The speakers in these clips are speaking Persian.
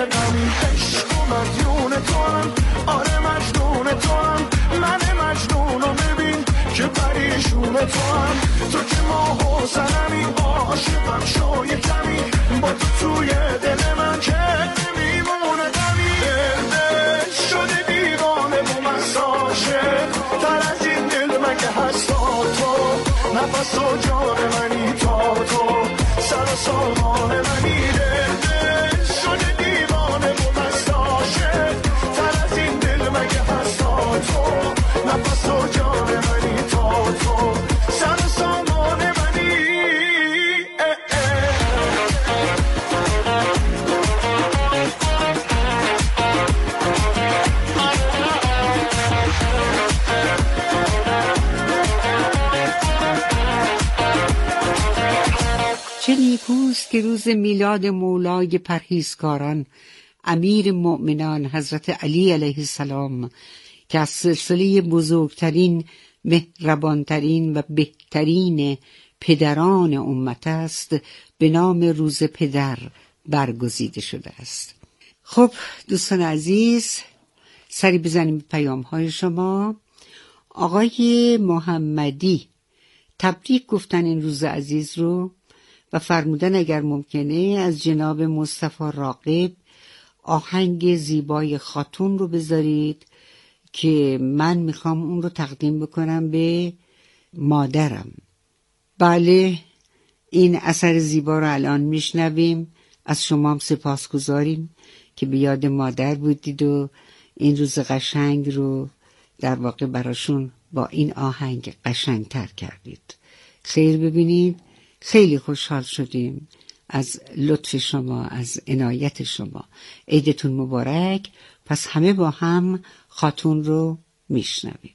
غمی، عشق و مدیون تو هم، آره مجنون تو هم، من مجنون رو ببین که پریشون تو هم، تو که ماه و سنمی، عاشقم شو یه کمی، با تو توی دل من که میمونه غمی. دل شده دیوانه و مساشه، تر از این دل مگه هستا تو، نفس و جان منی تا تو، سر و سامان منی. دل شده دیوانه و مساشه، تر از این دل مگه هستا تو، نفس و جان منی تا تو، سر و سامان منی. چه نیکوست که روز میلاد مولای پرهیزکاران امیر مؤمنان حضرت علی علیه السلام که از سلسله بزرگترین، مهربانترین و بهترین پدران امت است، به نام روز پدر برگزیده شده است. خب دوستان عزیز، سری بزنیم به پیام‌های شما. آقای محمدی تبریک گفتن این روز عزیز رو و فرمودن اگر ممکنه از جناب مصطفی راغب آهنگ زیبای خاتون رو بذارید که من میخوام اون رو تقدیم بکنم به مادرم. بله، این اثر زیبا رو الان میشنویم. از شما هم سپاسگزاریم که به یاد مادر بودید و این روز قشنگ رو در واقع براشون با این آهنگ قشنگتر کردید. خیر ببینید، خیلی خوشحال شدیم از لطف شما، از عنایت شما. عیدتون مبارک. پس همه با هم خاتون رو میشنویم.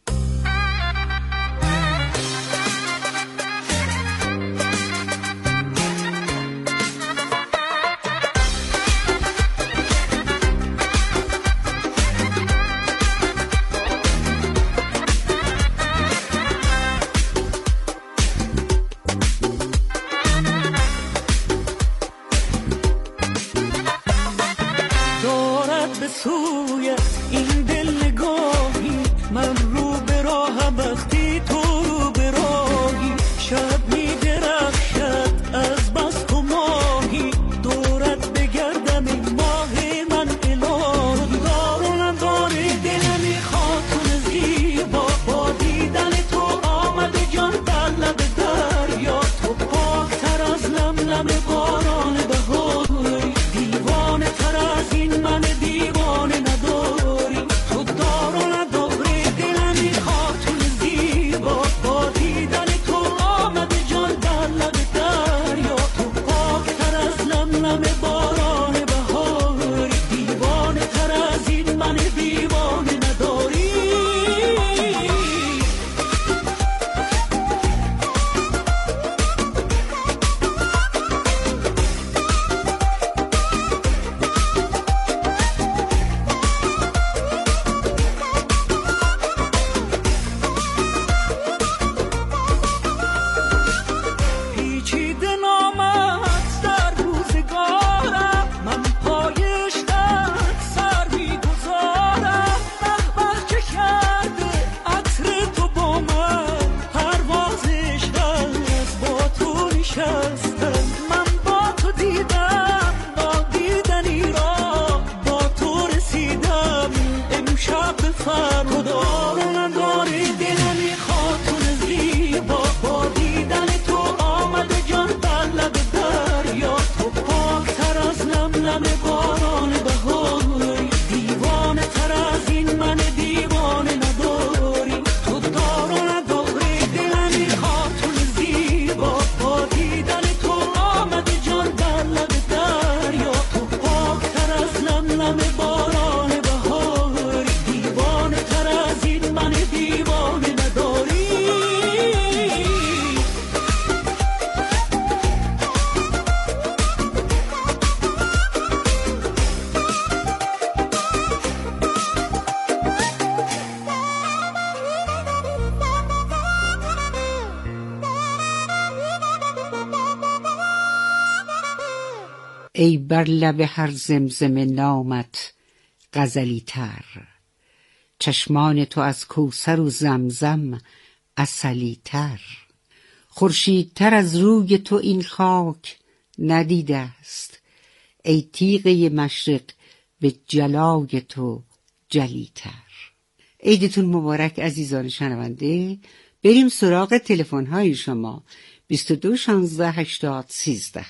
ای بر لب هر زمزمه نامت غزلی تر، چشمان تو از کوثر و زمزم عسلی تر. خورشیدتر از روی تو این خاک ندیده است، ای تیغه مشرق به جلای تو جلی تر. عیدتون مبارک عزیزان شنونده. بریم سراغ تلفن‌های شما 22 16 80 13.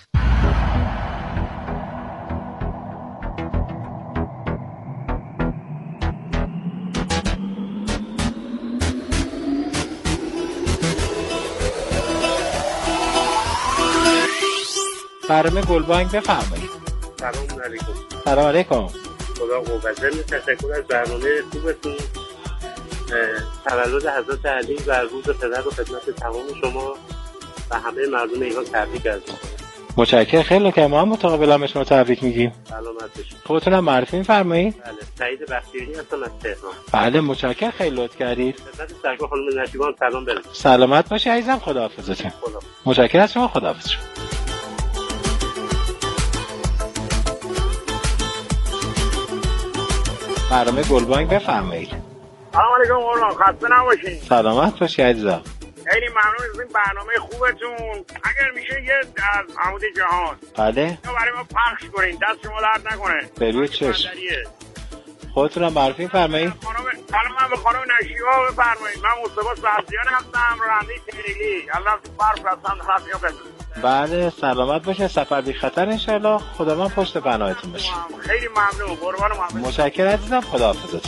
برنامه گلبانگ بفرمایید. سلام علیکم. سلام علیکم. خدا قوت. تشکر از برنامه خوبتون. تولد حضرت علی و روز پدر رو خدمت تمام شما و همه مردم ایران تبریک عرض می‌کنم. متشکرم. خیلی که ما هم متقابلا به شما تبریک میگیم. سلامت باشید. خودتون هم معرفی می‌فرمایید؟ بله، سعید بختیاری هستم از تهران. بله متشکرم، خیلی لطف کردید. خدمت سرکار خانم نشیبان سلام برسونید. سلامت باشی عزیزم، خداحافظتون. متشکرم از شما، خداحافظ. برنامه گلبانگ بفرمایید. سلام علیکم قربان، خسته نباشین. سلامت باشی عزیزم. خیلی ممنون از این برنامه خوبتون. اگر میشه یه از محمود جهان بله اینو برای ما پخش کنین، دست شما درد نکنه. بروی چشم. خودتون هم معرفی فرمایید. سلام من به خانم نشیبا بفرمایید. من مصطفی سبزیان هستم، راننده تریلی. الله تو برف هستم، خاطر بفرمایید. بله سلامت باشه، سفر بی خطر انشالله. خدا من پشت پناهتون باشه. خیلی ممنون قربان محمد. متشکرم عزیزم، خداحافظتون.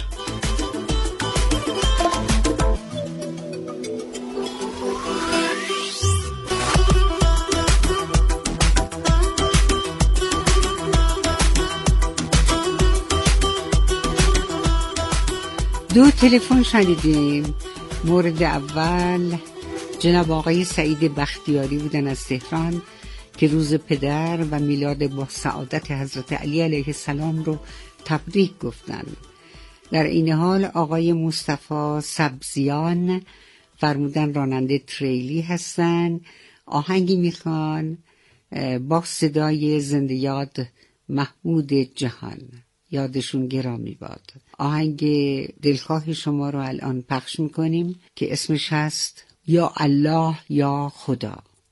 دو تلفن شنیدیم. مورد اول جناب آقای سعید بختیاری بودن از تهران که روز پدر و میلاد با سعادت حضرت علی علیه السلام رو تبریک گفتن. در این حال آقای مصطفی سبزیان فرمودن راننده تریلی هستن، آهنگی میخوان با صدای زنده یاد محمود جهان، یادشون گرامی باد. آهنگ دلخواه شما رو الان پخش میکنیم که اسمش هست یا الله یا خدا.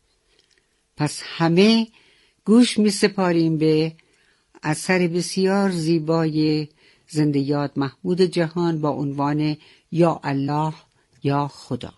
پس همه گوش میسپاریم به اثر بسیار زیبای زنده یاد محمود جهان با عنوان یا الله یا خدا.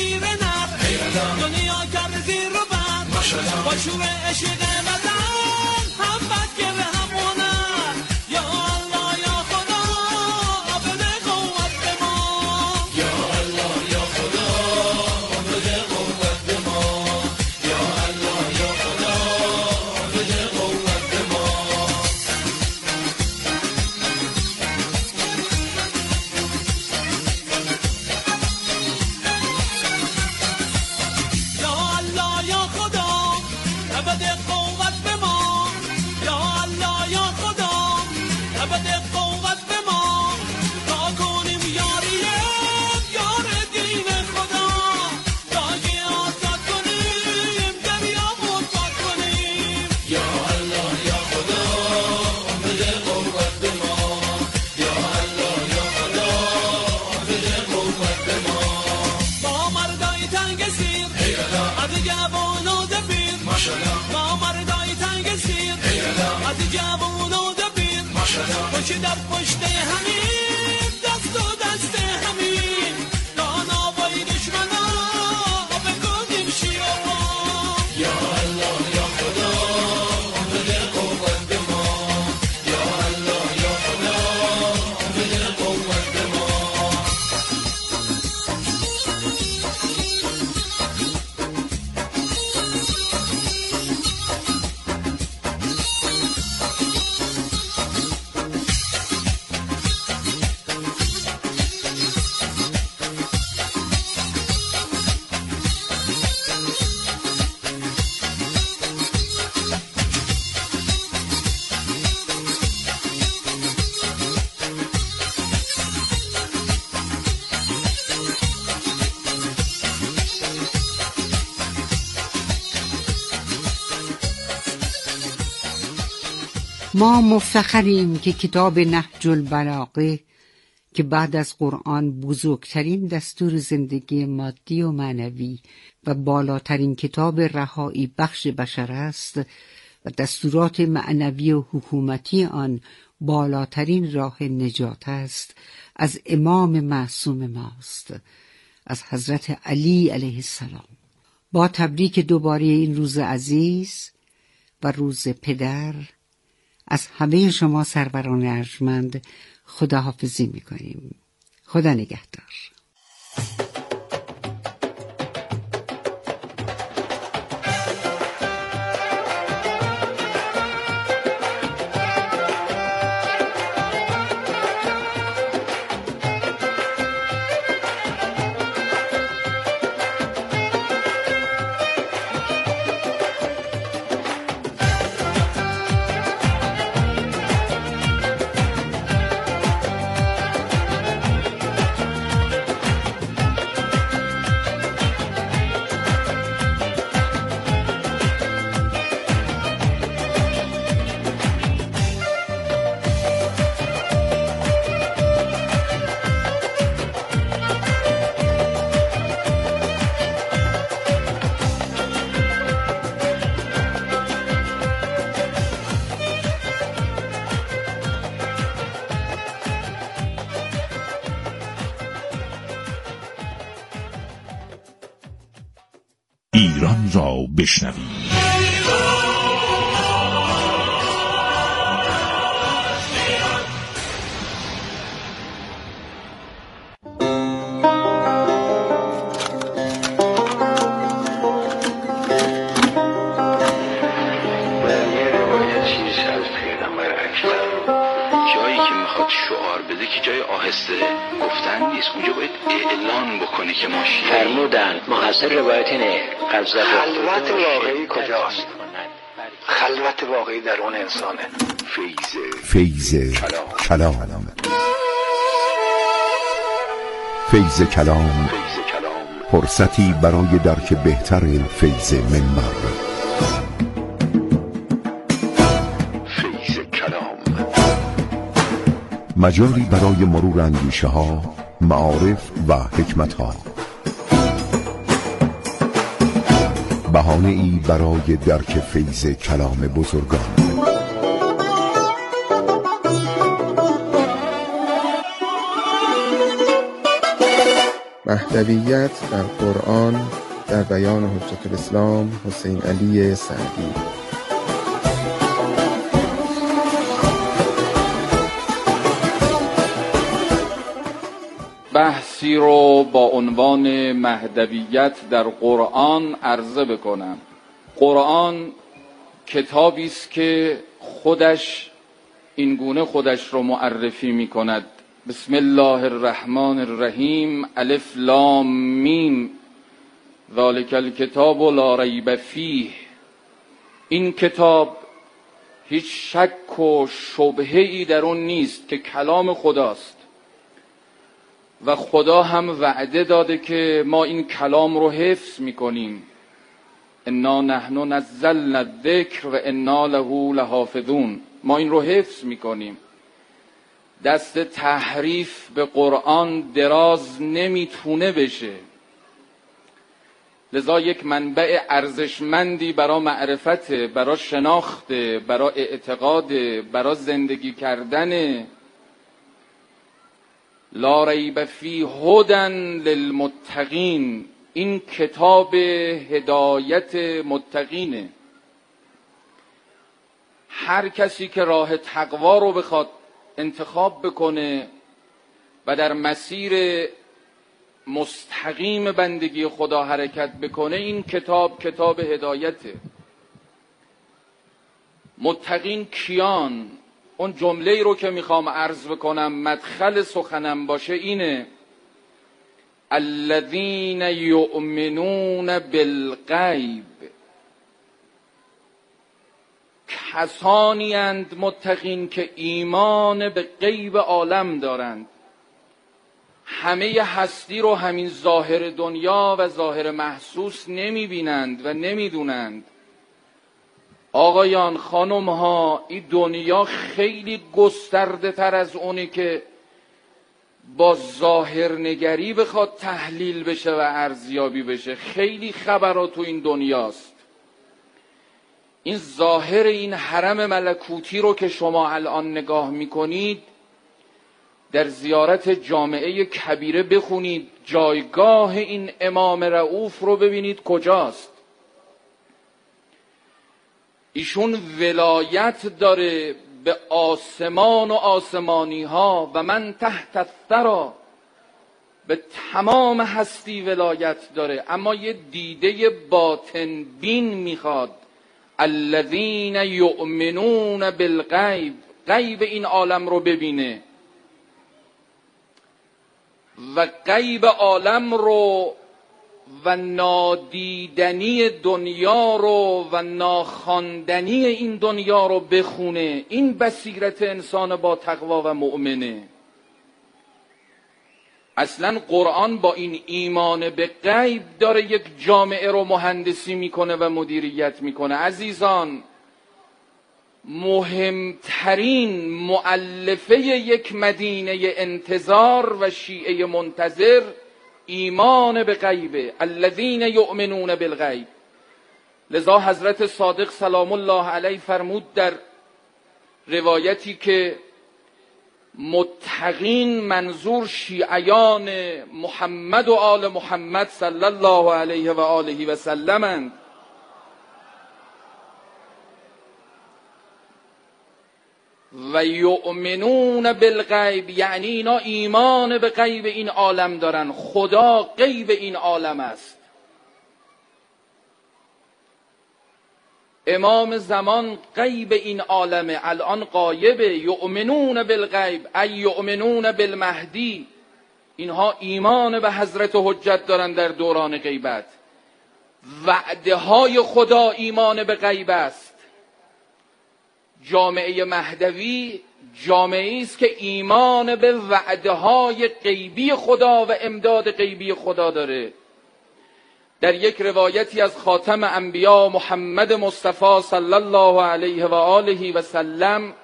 دنیا کرد زیر و بند با شور عشق بدن ما مفتخریم که کتاب نهج البلاغه که بعد از قرآن بزرگترین دستور زندگی مادی و معنوی و بالاترین کتاب رهایی بخش بشر است و دستورات معنوی و حکومتی آن بالاترین راه نجات است، از امام معصوم ماست، از حضرت علی علیه السلام. با تبریک دوباره این روز عزیز و روز پدر، از همه شما سروران ارجمند خداحافظی می‌کنیم. خدا نگهدار. ایران را بشنوید. شعار بده که جای آهسته گفتن نیست، اونجا باید اعلان بکنه که ما فرمودن محصل روایت اینه. خلوت واقعی کجاست؟ خلوت واقعی در اون انسانه. فیض کلام. فیض کلام فرصتی برای درک بهتر فیض منبر. مجالی برای مرور اندیشه ها، معارف و حکمت ها. بهانه ای برای درک فیض کلام بزرگان. مهدویت در قرآن در بیان حجت الاسلام حسین علی سعدی. بحثی رو با عنوان مهدویت در قرآن عرضه بکنم. قرآن کتابی است که خودش اینگونه خودش رو معرفی می کند: بسم الله الرحمن الرحیم، الف لام میم، ذالک الکتاب لا ریب فیه. این کتاب هیچ شک و شبهه‌ای در اون نیست که کلام خداست و خدا هم وعده داده که ما این کلام رو حفظ میکنیم. انا نحن نزلنا الذکر و انا له لحافظون. ما این رو حفظ میکنیم. دست تحریف به قرآن دراز نمیتونه بشه. لذا یک منبع ارزشمندی برای معرفت، برای شناخت، برای اعتقاد، برای زندگی کردن. لا ریب فیه هدی للمتقین. این کتاب هدایت متقینه. هر کسی که راه تقوا رو بخواد انتخاب بکنه و در مسیر مستقیم بندگی خدا حرکت بکنه، این کتاب هدایته. متقین کیان؟ اون جمله رو که میخوام عرض بکنم مدخل سخنم باشه اینه: الذین یؤمنون بالغیب. کسانی اند متقین که ایمان به غیب عالم دارند. همه هستی رو همین ظاهر دنیا و ظاهر محسوس نمی بینند و نمی دونند. آقایان، خانم ها، این دنیا خیلی گسترده تر از اونی که با ظاهرنگری بخواد تحلیل بشه و ارزیابی بشه. خیلی خبرات تو این دنیاست. این ظاهر این حرم ملکوتی رو که شما الان نگاه میکنید، در زیارت جامعه کبیره بخونید، جایگاه این امام رؤوف رو ببینید کجاست. ایشون ولایت داره به آسمان و آسمانی ها و من تحت الثری، به تمام هستی ولایت داره، اما یه دیده باطن بین میخواد. الذین یؤمنون بالغیب، غیب این عالم رو ببینه و غیب عالم رو و نادیدنی دنیا رو و ناخواندنی این دنیا رو بخونه. این بصیرت انسان با تقوا و مؤمنه. اصلا قرآن با این ایمان به غیب داره یک جامعه رو مهندسی میکنه و مدیریت میکنه. عزیزان، مهمترین مؤلفه یک مدینه انتظار و شیعه منتظر ایمان به غیبه. الذین یؤمنون بالغیب. لذا حضرت صادق سلام الله علیه فرمود در روایتی که متقین منظور شیعیان محمد و آل محمد صلی الله علیه و آله و سلمند. و یؤمنون بالغیب یعنی اینا ایمان به غیب این عالم دارن. خدا غیب این عالم است. امام زمان غیب این عالمه، الان غایبه. یؤمنون بالغیب ای یؤمنون بالمهدی. اینها ایمان به حضرت حجت دارن در دوران غیبت. وعده های خدا ایمان به غیب است. جامعه مهدوی جامعه است که ایمان به وعده های غیبی خدا و امداد غیبی خدا داره. در یک روایتی از خاتم انبیا محمد مصطفی صلی الله علیه و آله و سلم،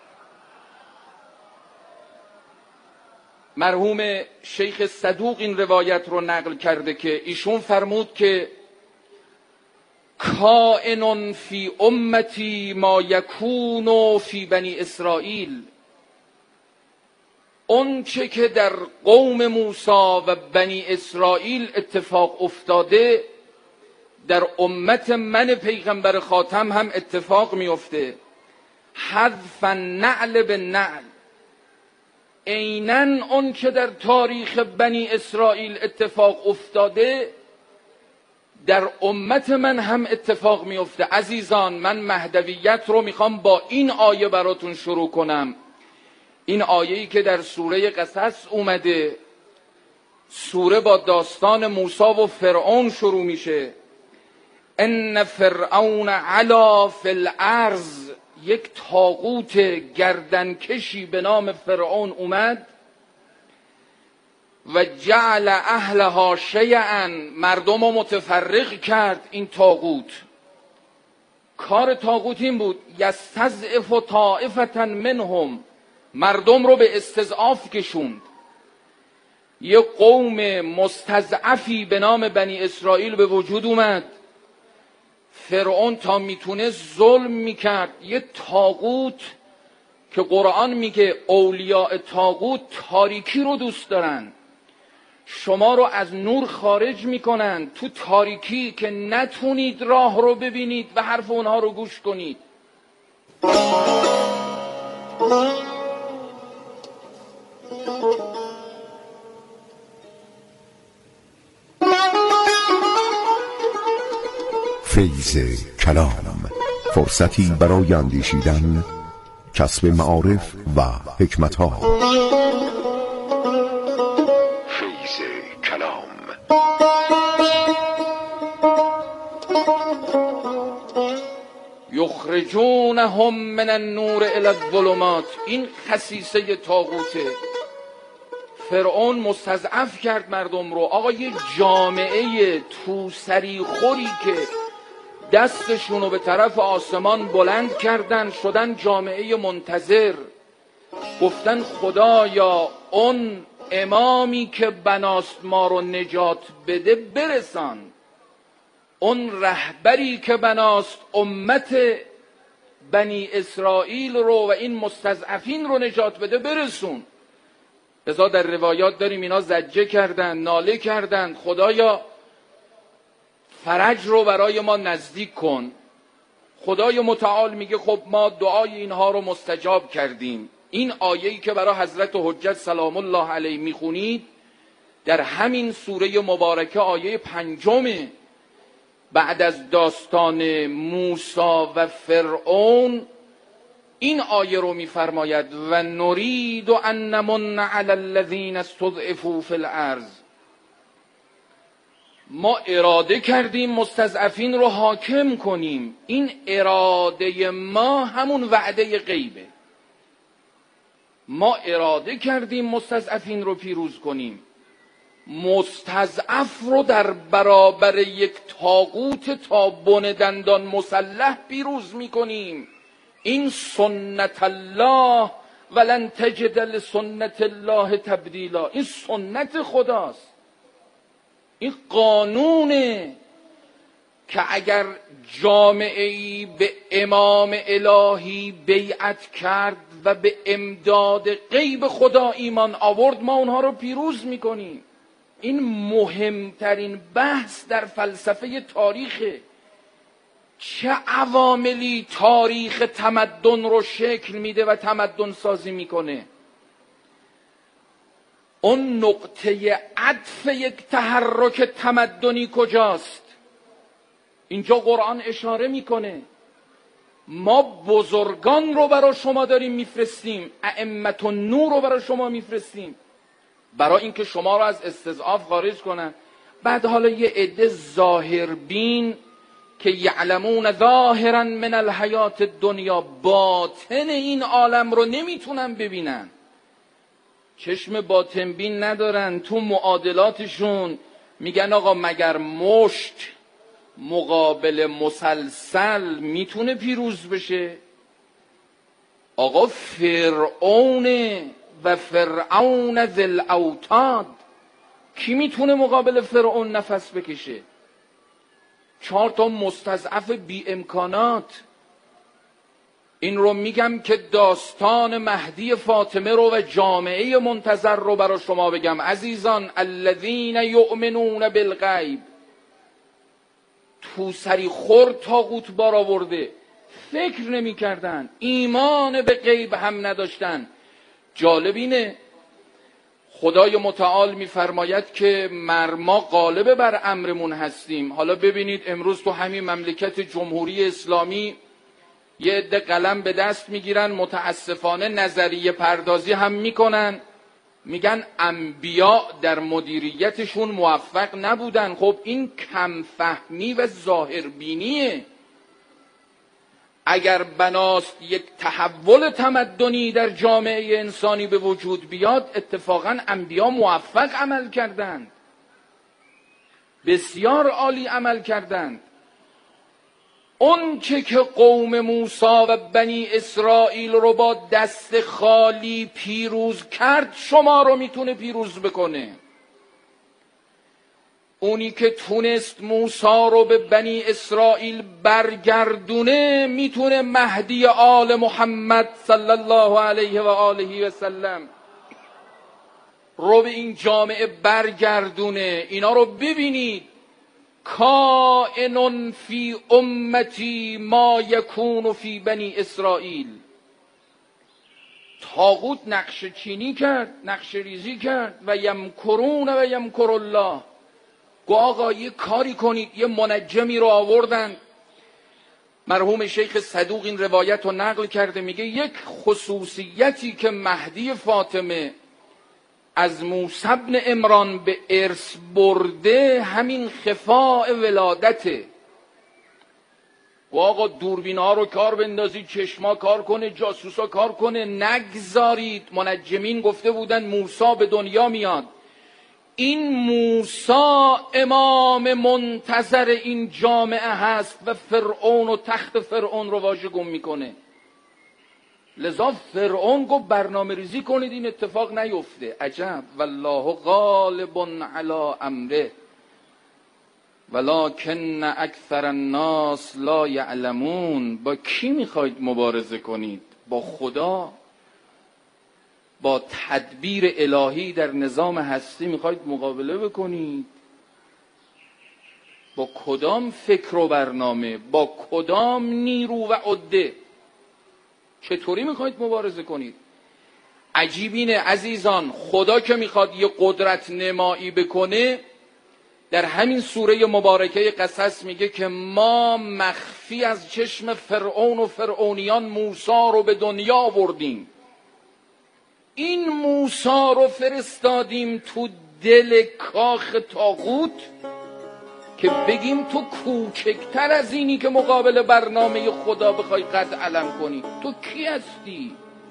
مرحوم شیخ صدوق این روایت رو نقل کرده که ایشون فرمود که کائن فی امتی ما یکون فی بنی اسرائیل. اون چه که در قوم موسی و بنی اسرائیل اتفاق افتاده در امت من پیغمبر خاتم هم اتفاق میفته. حذف النعل بالنعل. عیناً اون که در تاریخ بنی اسرائیل اتفاق افتاده در امت من هم اتفاق میفته. عزیزان، من مهدویت رو میخوام با این آیه براتون شروع کنم. این آیه‌ای که در سوره قصص اومده، سوره با داستان موسی و فرعون شروع میشه. ان فرعون علا فی الارض، یک طاغوت گردنکشی به نام فرعون اومد و جعل اهلها شیئا، مردم رو متفرق کرد. این طاغوت، کار طاغوت این بود یستضعف طائفة منهم، مردم رو به استضعاف کشوند. یه قوم مستضعفی به نام بنی اسرائیل به وجود اومد. فرعون تا میتونه ظلم میکرد. یه طاغوت که قرآن میگه اولیاء طاغوت تاریکی رو دوست دارن، شما رو از نور خارج میکنن تو تاریکی که نتونید راه رو ببینید و حرف اونها رو گوش کنید. فیض کلام، فرصتی برای اندیشیدن، کسب معارف و حکمت‌ها. فیض کلام. یخرجونهم من النور الی الظلمات، این خصیصه طاغوته. فرعون مستضعف کرد مردم رو. آقا یه جامعه تو سریخوری که دستشونو به طرف آسمان بلند کردن، شدن جامعه منتظر. گفتن خدایا اون امامی که بناست ما رو نجات بده برسان، اون رهبری که بناست امت بنی اسرائیل رو و این مستضعفین رو نجات بده برسون. لذا در روایات داریم اینا زجه کردن، ناله کردن خدایا فرج رو برای ما نزدیک کن. خدای متعال میگه خب ما دعای اینها رو مستجاب کردیم. این آیه‌ای که برای حضرت حجت سلام الله علیه میخونید در همین سوره مبارکه آیه 5 بعد از داستان موسی و فرعون این آیه رو میفرماید و نرید ان نمن علی الذین استضعفوا فی الارض. ما اراده کردیم مستضعفین رو حاکم کنیم. این اراده ما همون وعده غیبه. ما اراده کردیم مستضعفین رو پیروز کنیم. مستضعف رو در برابر یک طاغوت تا بن دندان مسلح پیروز میکنیم. این سنت الله ولن تجد لسنت الله تبدیلا. این سنت خداست. این قانونه که اگر جامعه‌ای به امام الهی بیعت کرد و به امداد غیب خدا ایمان آورد، ما اونها رو پیروز میکنیم. این مهمترین بحث در فلسفه تاریخه. چه عواملی تاریخ تمدن رو شکل میده و تمدن سازی میکنه؟ اون نقطه عطف یک تحرک تمدنی کجاست؟ اینجا قرآن اشاره میکنه. ما بزرگان رو برای شما داریم میفرستیم، ائمة النور رو برای شما میفرستیم برای اینکه شما رو از استضعاف خارج کنن. بعد حالا یه عده ظاهربین که یعلمون ظاهرا من الحیات الدنیا، باطن این عالم رو نمیتونن ببینن، چشم باطن بین ندارن. تو معادلاتشون میگن آقا مگر مشت مقابل مسلسل میتونه پیروز بشه؟ آقا فرعون و فرعون ذی الاوتاد، کی میتونه مقابل فرعون نفس بکشه؟ 4 تا مستضعف بی امکانات. این رو میگم که داستان مهدی فاطمه رو و جامعه منتظر رو برای شما بگم. عزیزان، الذین یؤمنون بالغیب، تو سری خور طاغوت بار آورده، فکر نمی کردن، ایمان به غیب هم نداشتن. جالب اینه خدای متعال میفرماید که ما غالب بر امرمون هستیم. حالا ببینید امروز تو همین مملکت جمهوری اسلامی یه عده قلم به دست میگیرن، متاسفانه نظریه پردازی هم میکنن، میگن انبیا در مدیریتشون موفق نبودن. خب این کم فهمی و ظاهربینیه. اگر بناست یک تحول تمدنی در جامعه انسانی به وجود بیاد، اتفاقا انبیا موفق عمل کردند، بسیار عالی عمل کردند. اون که قوم موسی و بنی اسرائیل رو با دست خالی پیروز کرد، شما رو میتونه پیروز بکنه. اونی که تونست موسی رو به بنی اسرائیل برگردونه، میتونه مهدی آل محمد صلی الله علیه و آله و سلم رو به این جامعه برگردونه. اینا رو ببینید، کائن فی امتی ما یکون فی بنی اسرائیل. طاغوت نقشه چینی کرد، نقشه ریزی کرد، و یمکرون و یمکر الله. گو آقا یه کاری کنید. یه منجمی رو آوردن، مرحوم شیخ صدوق این روایت رو نقل کرده، میگه یک خصوصیتی که مهدی فاطمه از موسی بن عمران به ارث برده، همین خفاء ولادته. و آقا دوربینا رو کار بندازید، چشما کار کنه، جاسوسا کار کنه، نگذارید. منجمین گفته بودن موسی به دنیا میاد، این موسی امام منتظر این جامعه هست و فرعون و تخت فرعون رو واژگون میکنه. لذا فرعون گفت برنامه ریزی کنید این اتفاق نیفته. عجب، والله غالب علی امره ولکن اکثر الناس لا یعلمون. با کی میخواید مبارزه کنید؟ با خدا؟ با تدبیر الهی در نظام هستی میخواید مقابله بکنید؟ با کدام فکر و برنامه؟ با کدام نیرو و عده؟ چطوری میخواید مبارزه کنید؟ عجیب اینه عزیزان، خدا که میخواد یه قدرت نمایی بکنه، در همین سوره مبارکه قصص میگه که ما مخفی از چشم فرعون و فرعونیان موسی رو به دنیا آوردیم. این موسی رو فرستادیم تو دل کاخ طاغوت که بگیم تو کوچکتر از اینی که مقابل برنامه خدا بخوای قد علم کنی. تو کی هستی؟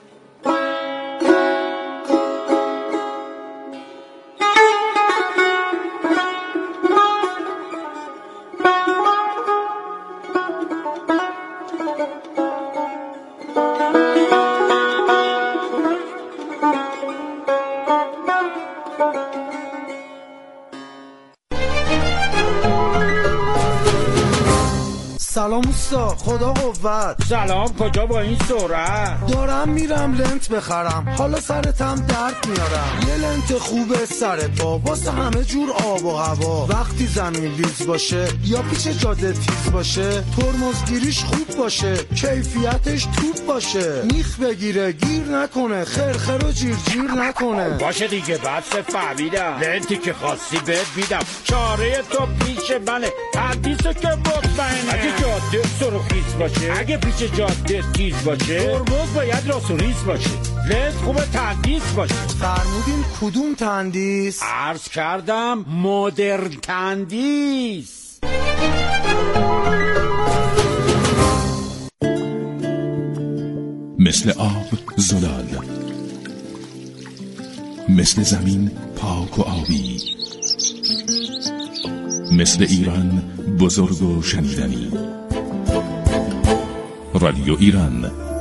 سلام اوستا، خدا قوت. سلام، کجا با این سرعت؟ دارم میرم لنت بخرم، حالا سرتم درد میارم. یه لنت خوبه سر پا واسه همه جور آب و هوا. وقتی زمین لیز باشه یا پیچ جاده تیز باشه، ترمزگیریش خوب باشه، کیفیتش توپ باشه، میخ بگیره گیر نکنه، خرخر و جیر جیر نکنه. باشه دیگه، بس فهمیدم. لنتی که خواستی بهت میدم، چاره تو پیش منه، تندیسه که مطمئنه. اگه جاده سرخیز باشه، اگه پیچ جاده تیز باشه، ترمز باید راست و ریز باشه، لنت خوبه تندیس باشه. فرمودین کدوم تندیس؟ عرض کردم مدرن تندیس. مثل آب زلال، مثل زمین پاک و آبی، مثل ایران بزرگ و شنیدنی. رادیو ایران